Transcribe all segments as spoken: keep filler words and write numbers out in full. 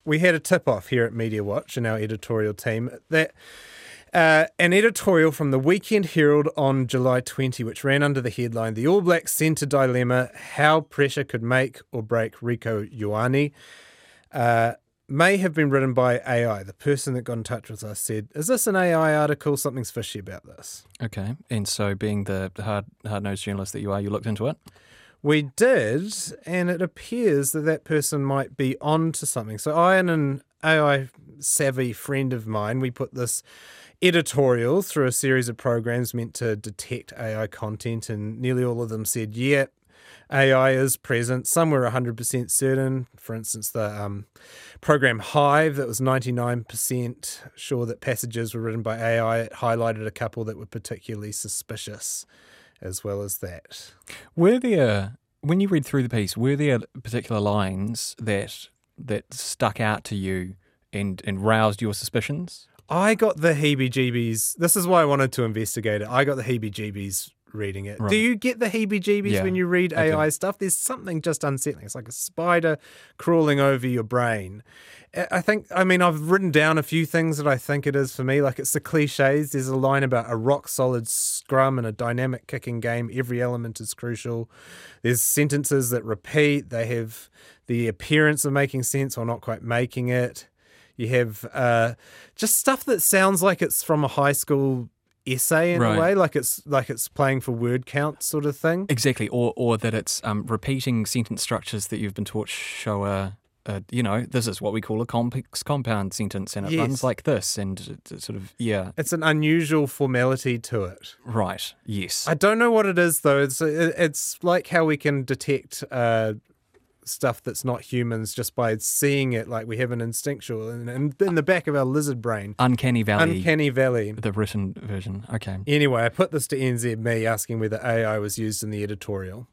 we had a tip-off here at Media Watch in our editorial team that uh, an editorial from the Weekend Herald on July twentieth, which ran under the headline, "The All Blacks Centre Dilemma, How Pressure Could Make or Break Rieko Ioane," uh, may have been written by A I. The person that got in touch with us said, "Is this an A I article? Something's fishy about this." Okay, and so being the hard, hard-nosed journalist that you are, you looked into it? We did, and it appears that that person might be on to something. So I and an A I-savvy friend of mine, we put this editorial through a series of programs meant to detect A I content, and nearly all of them said, yeah, A I is present. Some were one hundred percent certain. For instance, the um, program Hive, that was ninety-nine percent sure that passages were written by A I. It highlighted a couple that were particularly suspicious as well as that. Were there, when you read through the piece, were there particular lines that that stuck out to you and, and roused your suspicions? I got the heebie-jeebies. This is why I wanted to investigate it. I got the heebie-jeebies reading it. Right. Do you get the heebie-jeebies Yeah, when you read I A I do. stuff? There's something just unsettling. It's like a spider crawling over your brain. I I think, I mean, I've written down a few things that I think it is for me. Like, it's the cliches. There's a line about a rock-solid scrum and a dynamic kicking game. Every element is crucial. There's sentences that repeat. They have the appearance of making sense or not quite making it. You have uh, just stuff that sounds like it's from a high school essay in Right. a way, like it's like it's playing for word count sort of thing. Exactly, or or that it's um, repeating sentence structures that you've been taught show a, a, you know, this is what we call a complex compound sentence, and it Yes. runs like this, and it, it sort of, yeah, It's an unusual formality to it. right, yes. I don't know what it is though. It's it- it's like how we can detect uh, stuff that's not humans just by seeing it, like we have an instinctual in, in, in the back of our lizard brain. Uncanny Valley, Uncanny Valley. the written version. Okay. Anyway, I put this to N Z Me asking whether A I was used in the editorial.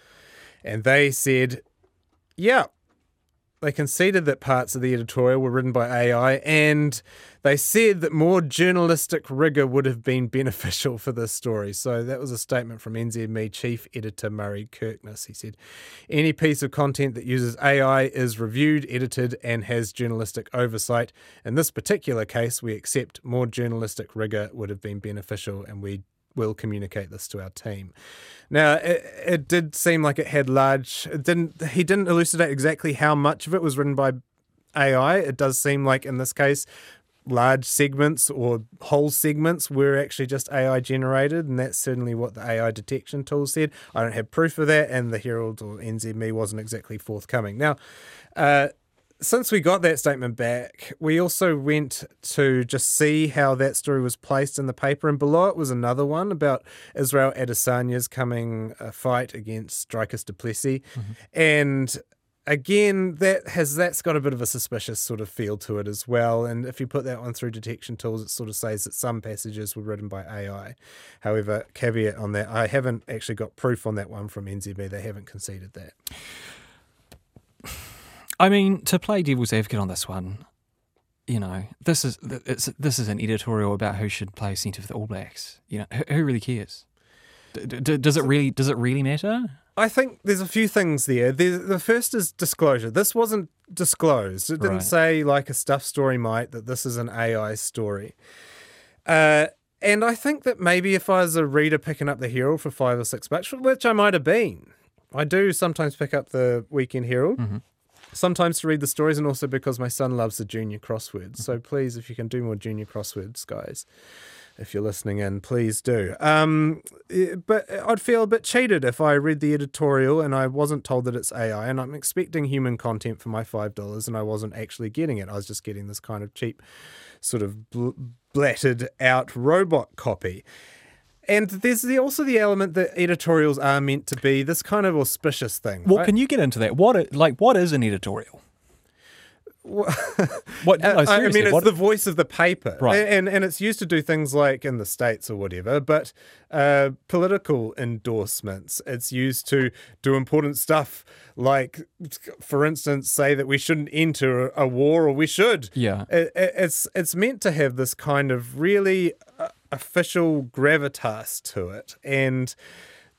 And they said, yeah. They conceded that parts of the editorial were written by A I, and they said that more journalistic rigour would have been beneficial for this story. So that was a statement from N Z Me Chief Editor Murray Kirkness. He said, any piece of content that uses A I is reviewed, edited, and has journalistic oversight. In this particular case, we accept more journalistic rigour would have been beneficial, and we will communicate this to our team. Now, it, it did seem like it had large... It didn't. He didn't elucidate exactly how much of it was written by A I. It does seem like, in this case, large segments or whole segments were actually just A I generated, and that's certainly what the A I detection tool said. I don't have proof of that, and the Herald or N Z Me wasn't exactly forthcoming. Now, uh, since we got that statement back, we also went to just see how that story was placed in the paper, and below it was another one about Israel Adesanya's coming uh, fight against Dricus du Plessis. Mm-hmm. And again, that has that's got a bit of a suspicious sort of feel to it as well. And if you put that one through detection tools, it sort of says that some passages were written by A I. However, caveat on that, I haven't actually got proof on that one from N Z B. They haven't conceded that. I mean, to play devil's advocate on this one, you know, this is it's this is an editorial about who should play centre for the All Blacks. You know, who, who really cares? D- d- does it really does it really matter? I think there's a few things there. There's, the first is disclosure. This wasn't disclosed. It didn't Right. say, like a Stuff story might, that this is an A I story. Uh, and I think that maybe if I was a reader picking up the Herald for five or six bucks, which I might have been, I do sometimes pick up the Weekend Herald. Mm-hmm. Sometimes to read the stories, and also because my son loves the junior crosswords. So please, if you can do more junior crosswords, guys, if you're listening in, please do. Um, eh, but I'd feel a bit cheated if I read the editorial and I wasn't told that it's A I, and I'm expecting human content for my five dollars, and I wasn't actually getting it. I was just getting this kind of cheap, sort of bl- blattered out robot copy. And there's the, also the element that editorials are meant to be this kind of auspicious thing. Well, right? can you get into that? What it, like what is an editorial? What? No, I- I seriously, mean, it's what- the voice of the paper, Right. And and it's used to do things like in the States or whatever, but uh, political endorsements. It's used to do important stuff, like, for instance, say that we shouldn't enter a war, or we should. Yeah. It, it, it's it's meant to have this kind of really uh, official gravitas to it, and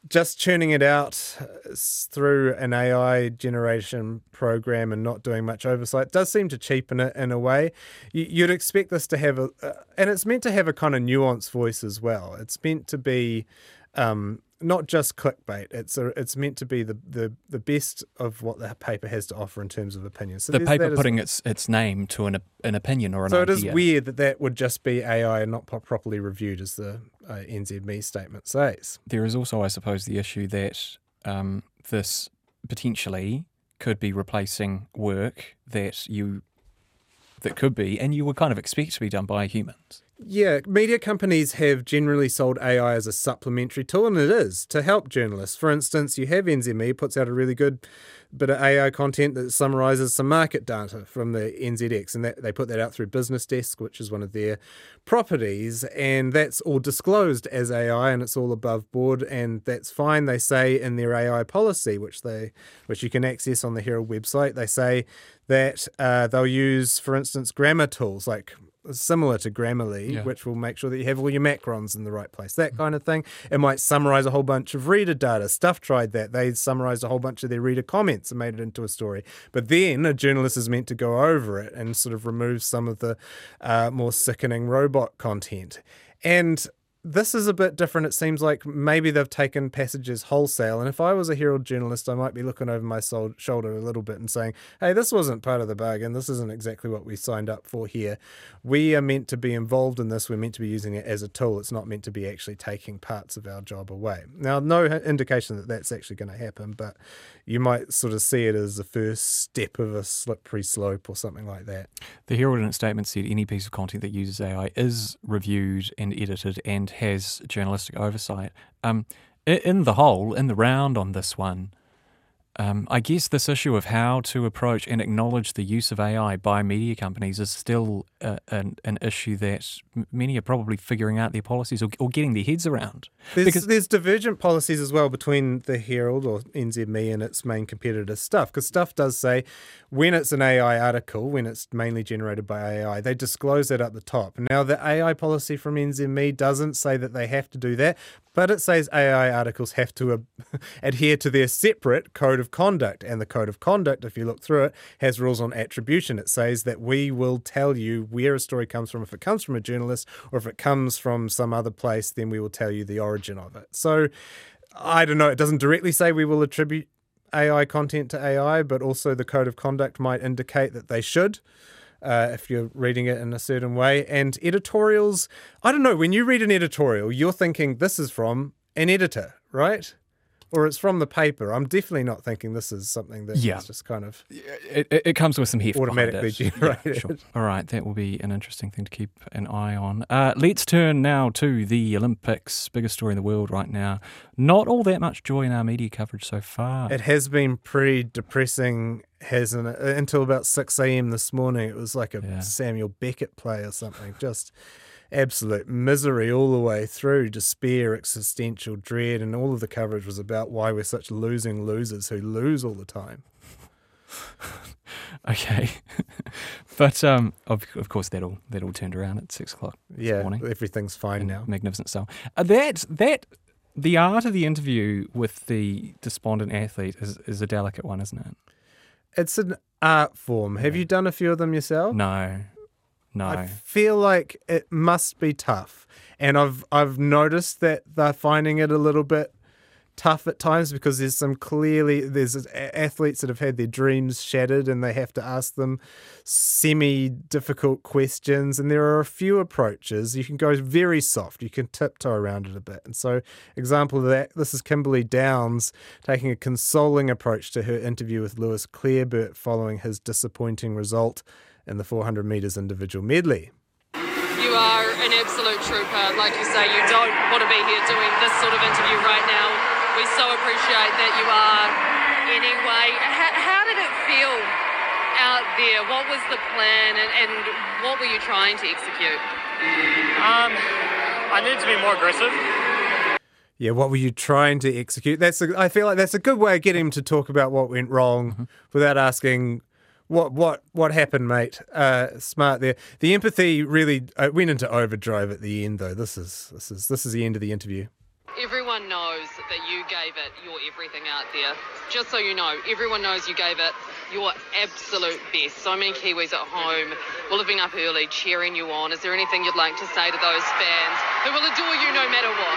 just churning it out through an A I generation program and not doing much oversight does seem to cheapen it in a way. You'd expect this to have a, and it's meant to have a kind of nuanced voice as well. It's meant to be um, not just clickbait. It's a, it's meant to be the, the, the best of what the paper has to offer in terms of opinion. So the paper putting its its name to an an opinion or an so idea. So it is weird that that would just be A I and not properly reviewed, as the uh, N Z M E statement says. There is also, I suppose, the issue that um, this potentially could be replacing work that you that could be, and you would kind of expect to be done by humans. Yeah, media companies have generally sold A I as a supplementary tool, and it is, to help journalists. For instance, you have N Z M E puts out a really good bit of A I content that summarises some market data from the N Z X, and that, they put that out through Business Desk, which is one of their properties, and that's all disclosed as A I, and it's all above board, and that's fine. They say in their A I policy, which they which you can access on the Herald website, they say that uh, they'll use, for instance, grammar tools like similar to Grammarly, yeah. which will make sure that you have all your macrons in the right place, that kind of thing. It might summarize a whole bunch of reader data. Stuff tried that. They summarized a whole bunch of their reader comments and made it into a story. But then a journalist is meant to go over it and sort of remove some of the uh, more sickening robot content. And this is a bit different. It seems like maybe they've taken passages wholesale. And if I was a Herald journalist, I might be looking over my sol- shoulder a little bit and saying, hey, this wasn't part of the bargain. This isn't exactly what we signed up for here. We are meant to be involved in this. We're meant to be using it as a tool. It's not meant to be actually taking parts of our job away. Now, no indication that that's actually going to happen, but you might sort of see it as the first step of a slippery slope or something like that. The Herald in its statement said any piece of content that uses A I is reviewed and edited and has journalistic oversight. Um, in the whole, in the round on this one, um, I guess this issue of how to approach and acknowledge the use of A I by media companies is still uh, an, an issue that many are probably figuring out their policies or, or getting their heads around. There's, because there's divergent policies as well between the Herald or N Z M E and its main competitor Stuff, because Stuff does say when it's an A I article, when it's mainly generated by A I, they disclose that at the top. Now, the A I policy from N Z M E doesn't say that they have to do that, but it says A I articles have to uh, adhere to their separate code of conduct. And the code of conduct, if you look through it, has rules on attribution. It says that we will tell you where a story comes from. If it comes from a journalist or if it comes from some other place, then we will tell you the origin of it. So I don't know. It doesn't directly say we will attribute A I content to A I, but also the code of conduct might indicate that they should. Uh, if you're reading it in a certain way. And editorials, I don't know, when you read an editorial, you're thinking this is from an editor, right? Or it's from the paper. I'm definitely not thinking this is something that yeah. is just kind of it, it, it comes with some heft automatically generated. Yeah, sure. All right, that will be an interesting thing to keep an eye on. Uh, let's turn now to the Olympics, biggest story in the world right now. Not all that much joy in our media coverage so far. It has been pretty depressing, hasn't it? Until about six a.m. this morning. It was like a yeah. Samuel Beckett play or something. Just absolute misery all the way through, despair, existential dread, and all of the coverage was about why we're such losing losers who lose all the time. Okay. But um, of, of course that all that all turned around at six o'clock this yeah, morning. Everything's fine in now. Magnificent style. Uh, that that the art of the interview with the despondent athlete is, is a delicate one, isn't it? It's an art form. Have yeah. you done a few of them yourself? No. No. I feel like it must be tough. And I've I've noticed that they're finding it a little bit tough at times because there's some clearly, there's athletes that have had their dreams shattered and they have to ask them semi-difficult questions. And there are a few approaches. You can go very soft. You can tiptoe around it a bit. And so example of that, this is Kimberly Downs taking a consoling approach to her interview with Lewis Clareburt following his disappointing result in the four hundred metres individual medley. You are an absolute trooper. Like you say, you don't want to be here doing this sort of interview right now. We so appreciate that you are anyway. How, how did it feel out there? What was the plan and, and what were you trying to execute? Um, I needed to be more aggressive. Yeah, what were you trying to execute? That's a, I feel like that's a good way of getting him to talk about what went wrong mm-hmm. without asking, What what what happened, mate? Uh, smart there. The empathy really uh, went into overdrive at the end, though. This is this is this is the end of the interview. Everyone knows that you gave it your everything out there. Just so you know, everyone knows you gave it your absolute best. So many Kiwis at home will have been up early cheering you on. Is there anything you'd like to say to those fans who will adore you no matter what?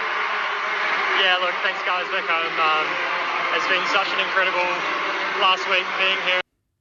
Yeah, look, thanks guys back home. Um, it's been such an incredible last week being here.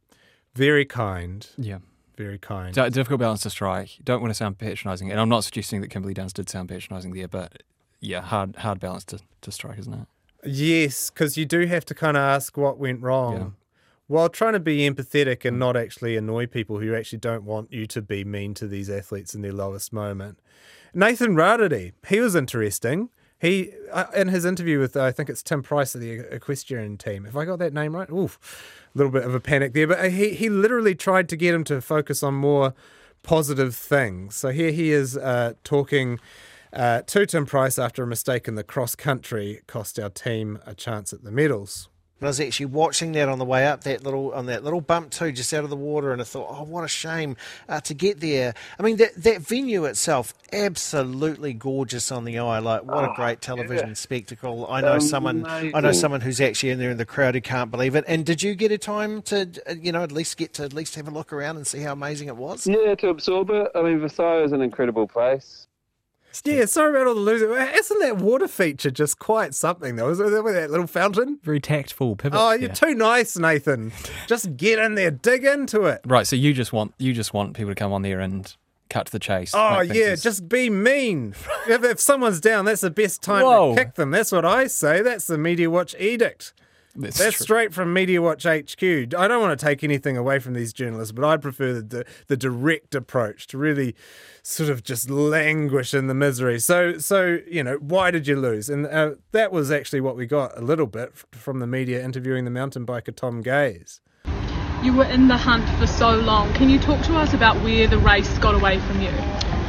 Very kind. Yeah. Very kind. D- difficult balance to strike. Don't want to sound patronising, and I'm not suggesting that Kimberly Downs did sound patronising there, but yeah, hard hard balance to, to strike, isn't it? Yes, because you do have to kind of ask what went wrong. Yeah. While trying to be empathetic and not actually annoy people who actually don't want you to be mean to these athletes in their lowest moment. Nathan Rarity, he was interesting. He, uh, in his interview with, uh, I think it's Tim Price of the equestrian team, if I got that name right, oof, a little bit of a panic there, but he, he literally tried to get him to focus on more positive things. So here he is uh, talking uh, to Tim Price after a mistake in the cross country cost our team a chance at the medals. I was actually watching that on the way up, that little on that little bump too, just out of the water, and I thought, oh, what a shame uh, to get there. I mean, that that venue itself, absolutely gorgeous on the eye. Like, what a great television yeah. spectacle. I know someone, I know someone who's actually in there in the crowd who can't believe it. And did you get a time to, uh, you know, at least get to at least have a look around and see how amazing it was? Yeah, to absorb it. I mean, Versailles is an incredible place. Yeah, sorry about all the losing. Isn't that water feature just quite something, though? Is it with that little fountain? Very tactful pivot. Oh, you're there. too nice, Nathan. Just get in there, dig into it. Right, so you just want you just want people to come on there and cut to the chase. Oh, make things yeah, as- just be mean. if, if someone's down, that's the best time Whoa. to kick them. That's what I say. That's the Media Watch edict. That's That's true. straight from Media Watch H Q. I don't want to take anything away from these journalists, but I'd prefer the, the, the direct approach to really sort of just languish in the misery. So, so you know, why did you lose? And uh, that was actually what we got a little bit from the media interviewing the mountain biker Tom Gaze. You were in the hunt for so long. Can you talk to us about where the race got away from you?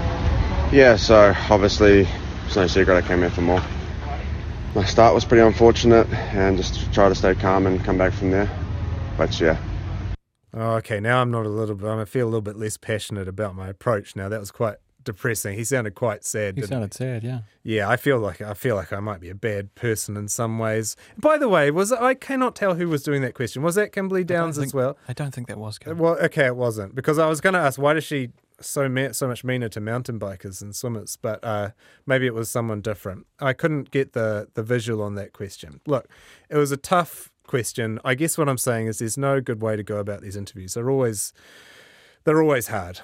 Yeah, so obviously it's no secret I came here for more. My start was pretty unfortunate and just try to stay calm and come back from there. But yeah. Oh, okay, now I'm not a little bit, I feel a little bit less passionate about my approach now. That was quite depressing. He sounded quite sad. You didn't sounded sad, yeah. Yeah, I feel like I feel like I might be a bad person in some ways. By the way, was I cannot tell who was doing that question. Was that Kimberly Downs think, as well? I don't think that was good. Well, okay, it wasn't, because I was going to ask why does she so me- so much meaner to mountain bikers and swimmers, but uh, maybe it was someone different. I couldn't get the the visual on that question. Look, it was a tough question. I guess what I'm saying is there's no good way to go about these interviews. They're always they're always hard.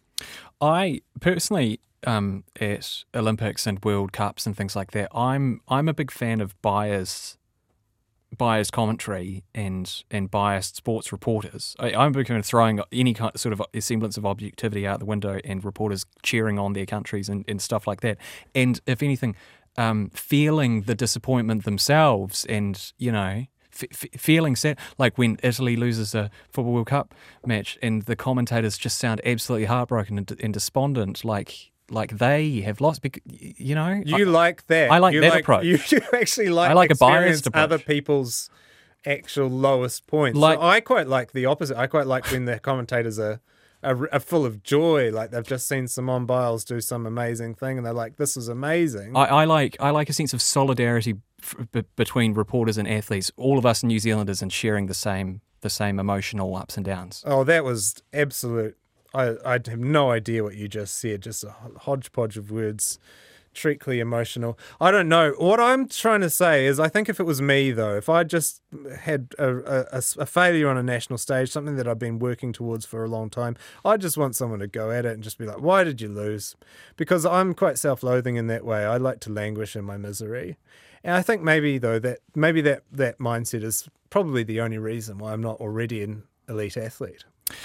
I personally, um, at Olympics and World Cups and things like that, I'm I'm a big fan of bias, biased commentary and and biased sports reporters. I, I'm a big fan of throwing any kind sort of semblance of objectivity out the window and reporters cheering on their countries and, and stuff like that. And if anything, um, feeling the disappointment themselves and, you know, F- feeling sad, like when Italy loses a Football World Cup match and the commentators just sound absolutely heartbroken and, and despondent, like like they have lost. Bec- you know, You I, like that. I like you that like, approach. You, you actually like I like a biased experience approach. other people's actual lowest points. Like- So I quite like the opposite. I quite like when the commentators are, are are full of joy, like they've just seen Simone Biles do some amazing thing, and they're like, "This is amazing." I, I like I like a sense of solidarity f- b- between reporters and athletes, all of us New Zealanders, and sharing the same the same emotional ups and downs. Oh, that was absolute. I I have no idea what you just said. Just a hodgepodge of words, treacly emotional. I don't know. What I'm trying to say is, I think if it was me though, if I just had a, a, a failure on a national stage, something that I've been working towards for a long time, I just want someone to go at it and just be like, "Why did you lose?" Because I'm quite self-loathing in that way. I like to languish in my misery. And I think maybe though that maybe that, that mindset is probably the only reason why I'm not already an elite athlete.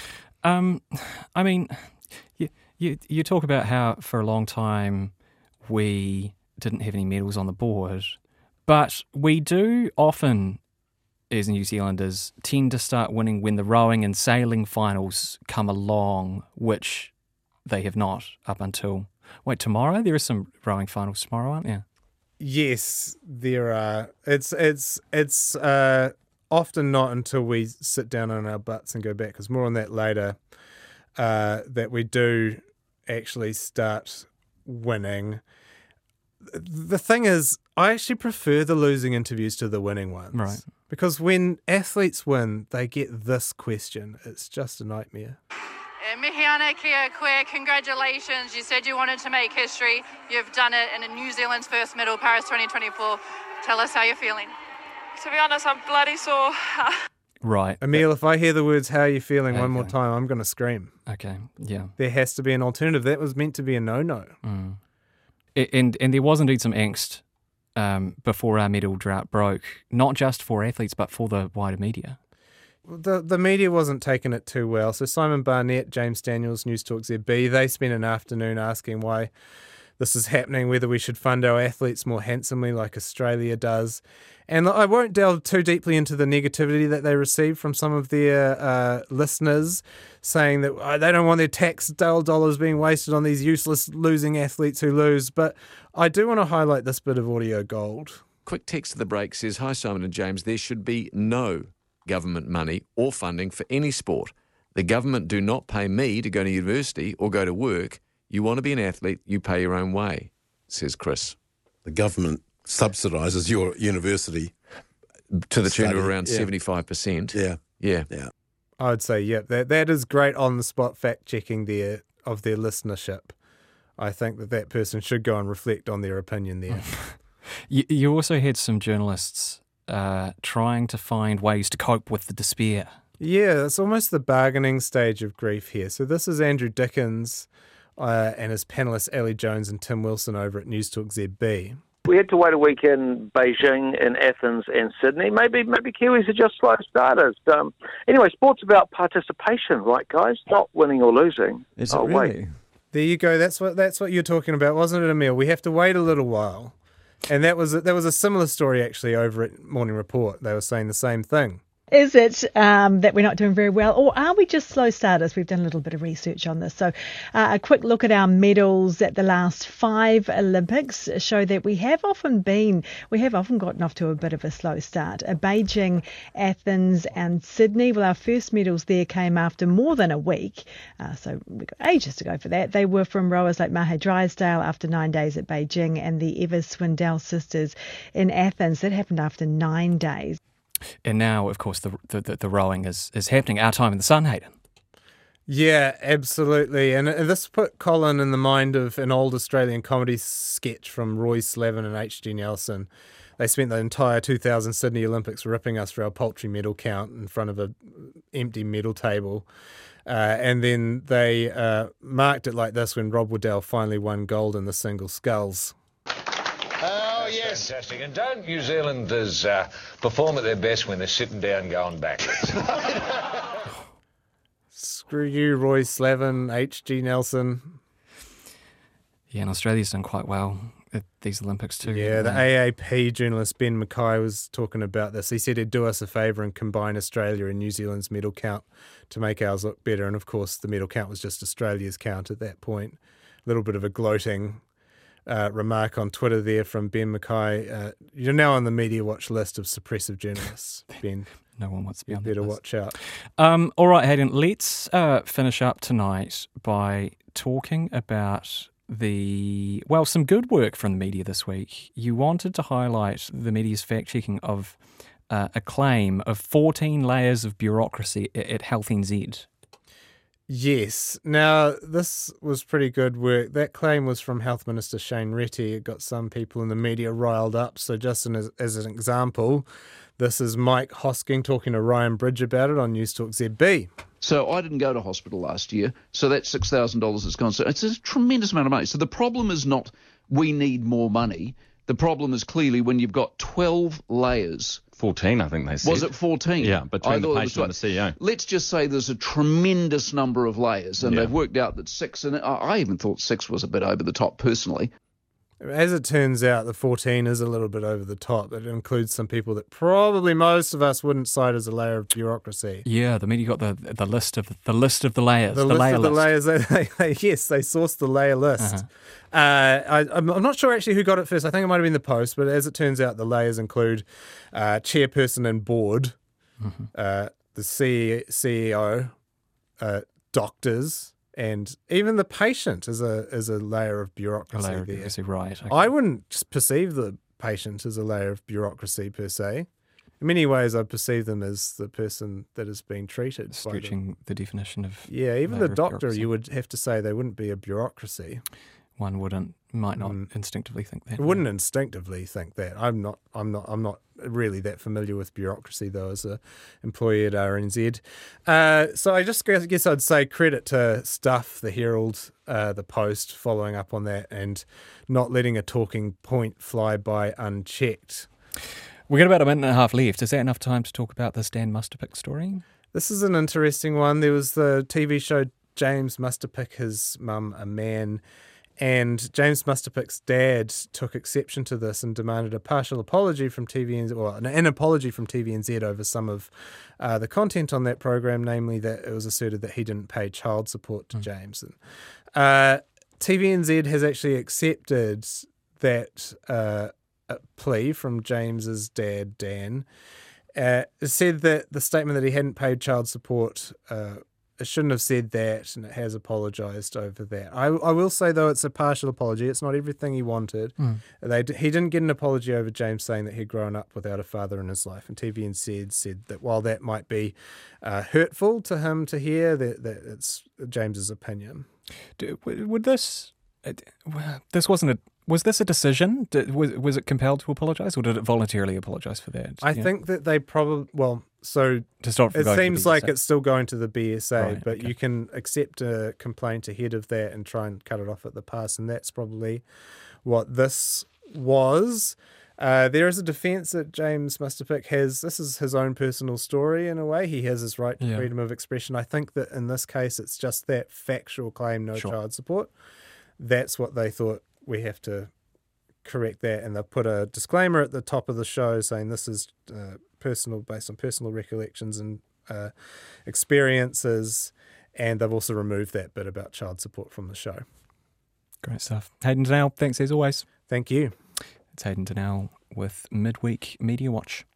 Um, I mean, you, you you talk about how for a long time we didn't have any medals on the board, but we do often, as New Zealanders, tend to start winning when the rowing and sailing finals come along, which they have not up until. Wait, tomorrow? There are some rowing finals tomorrow, aren't there? Yes, there are. It's it's it's uh, often not until we sit down on our butts and go back, because more on that later, uh, that we do actually start winning. the thing is, I actually prefer the losing interviews to the winning ones. Right. Because when athletes win, they get this question. It's just a nightmare. Uh, Mihiana kia koe, congratulations. You said you wanted to make history. You've done it in New Zealand's first medal, Paris twenty twenty-four. Tell us how you're feeling. To be honest, I'm bloody sore. Right. Emil, if I hear the words, how are you feeling, one more Okay. time, I'm going to scream. Okay. Yeah. There has to be an alternative. That was meant to be a no-no. Mm. I- And and there was indeed some angst um, before our medal drought broke, not just for athletes but for the wider media. The the media wasn't taking it too well. So Simon Barnett, James Daniels, News Talk Z B, they spent an afternoon asking why this is happening, whether we should fund our athletes more handsomely like Australia does. And I won't delve too deeply into the negativity that they received from some of their uh, listeners, saying that uh, they don't want their tax dollars being wasted on these useless losing athletes who lose. But I do want to highlight this bit of audio gold. Quick text to the break says, "Hi Simon and James, there should be no government money or funding for any sport. The government do not pay me to go to university or go to work. You want to be an athlete, you pay your own way," says Chris. The government subsidises your university To the tune of study, around yeah. seventy-five percent. Yeah, Yeah. yeah. I'd say, yep, that that is great on-the-spot fact-checking there of their listenership. I think that that person should go and reflect on their opinion there. You, you also had some journalists uh, trying to find ways to cope with the despair. Yeah, it's almost the bargaining stage of grief here. So this is Andrew Dickens uh, and his panellists Ellie Jones and Tim Wilson over at News Talk Z B. We had to wait a week in Beijing, in Athens and Sydney. Maybe maybe Kiwis are just slow starters. Um, anyway, sport's about participation, right, guys? Not winning or losing. Is oh, it really? Wait. There you go. That's what that's what you're talking about, wasn't it, Emil? We have to wait a little while. And that was that was a similar story actually over at Morning Report. They were saying the same thing. Is it um, that we're not doing very well, or are we just slow starters? We've done a little bit of research on this. So uh, a quick look at our medals at the last five Olympics show that we have often been, we have often gotten off to a bit of a slow start. Uh, Beijing, Athens and Sydney, well, our first medals there came after more than a week. Uh, so we've got ages to go for that. They were from rowers like Mahe Drysdale after nine days at Beijing and the Eva Swindell sisters in Athens. That happened after nine days. And now, of course, the the, the rowing is, is happening. Our time in the sun, Hayden. Yeah, absolutely. And, and this put Colin in the mind of an old Australian comedy sketch from Roy Slavin and H G Nelson. They spent the entire two thousand Sydney Olympics ripping us for our paltry medal count in front of an empty medal table. Uh, and then they uh, marked it like this when Rob Waddell finally won gold in the single sculls. Oh, yes. Fantastic. And don't New Zealanders uh, perform at their best when they're sitting down going backwards? Screw you, Roy Slavin, H G Nelson. Yeah, and Australia's done quite well at these Olympics too. Yeah, the Uh, A A P journalist Ben Mackay was talking about this. He said he'd do us a favour and combine Australia and New Zealand's medal count to make ours look better. And of course, the medal count was just Australia's count at that point. A little bit of a gloating Uh, remark on Twitter there from Ben Mackay. Uh, you're now on the Media Watch list of suppressive journalists, Ben. No one wants to be you on better that list. watch out. Um, all right, Hayden, let's uh, finish up tonight by talking about the, well, some good work from the media this week. You wanted to highlight the media's fact-checking of uh, a claim of fourteen layers of bureaucracy at, at Health N Z. Yes. Now, this was pretty good work. That claim was from Health Minister Shane Reti. It got some people in the media riled up. So just an, as, as an example, this is Mike Hosking talking to Ryan Bridge about it on News Talk Z B. So I didn't go to hospital last year. So that's six thousand dollars that's gone. So it's a tremendous amount of money. So the problem is not we need more money. The problem is clearly when you've got twelve layers. fourteen, I think they said. Was it fourteen? Yeah, between I the thought it was patient and the C E O. Let's just say there's a tremendous number of layers, and Yeah. they've worked out that six, and I I even thought six was a bit over the top personally. As it turns out, the fourteen is a little bit over the top. It includes some people that probably most of us wouldn't cite as a layer of bureaucracy. Yeah, the media got the the list of the list of the layers. The, The, list layer of the list. layers, they, they, yes, they sourced the layer list. Uh-huh. Uh, I, I'm I'm not sure actually who got it first. I think it might have been the Post, but as it turns out, the layers include uh, chairperson and board, Mm-hmm. uh, the C- CEO, uh, doctors, And even the patient is a is a layer of bureaucracy. A layer of there. bureaucracy, right. Okay. I wouldn't perceive the patient as a layer of bureaucracy per se. In many ways, I perceive them as the person that is being treated. Stretching by the, the definition of yeah, even layer the of doctor, bureaucracy. you would have to say they wouldn't be a bureaucracy. One wouldn't, might not Mm. instinctively think that. I wouldn't instinctively think that. I'm not. I'm not. I'm not really that familiar with bureaucracy though, as a employee at R N Z. Uh, so I just guess, guess I'd say credit to Stuff, the Herald, uh, the Post, following up on that and not letting a talking point fly by unchecked. We've got about a minute and a half left. Is that enough time to talk about this Dan Musterpick story? This is an interesting one. There was the T V show James Musterpick, his mum, a man. And James Musterpick's dad took exception to this and demanded a partial apology from T V N Z, or an, an apology from T V N Z over some of uh, the content on that program, namely that it was asserted that he didn't pay child support to mm. James. And, uh, T V N Z has actually accepted that uh, plea from James's dad, Dan. Uh, it said that the statement that he hadn't paid child support uh, it shouldn't have said that, and it has apologised over that. I, I will say, though, it's a partial apology. It's not everything he wanted. Mm. They, he didn't get an apology over James saying that he'd grown up without a father in his life. And T V N Z said that while that might be uh, hurtful to him to hear, that, that it's James's opinion. Do, would this... This wasn't a... Was this a decision? Did, was, was it compelled to apologise, or did it voluntarily apologise for that? I yeah. think that they probably... Well, so to stop it seems like it's still going to the B S A, right, but okay. you can accept a complaint ahead of that and try and cut it off at the pass, and that's probably what this was. Uh, there is a defence that James Musterpick has. This is his own personal story in a way. He has his right to yeah. freedom of expression. I think that in this case, it's just that factual claim, no sure. child support. That's what they thought. We have to correct that, and they'll put a disclaimer at the top of the show saying this is uh, personal, based on personal recollections and uh, experiences, and they've also removed that bit about child support from the show. Great stuff. Hayden Donnell, thanks as always. Thank you. It's Hayden Donnell with Midweek Media Watch.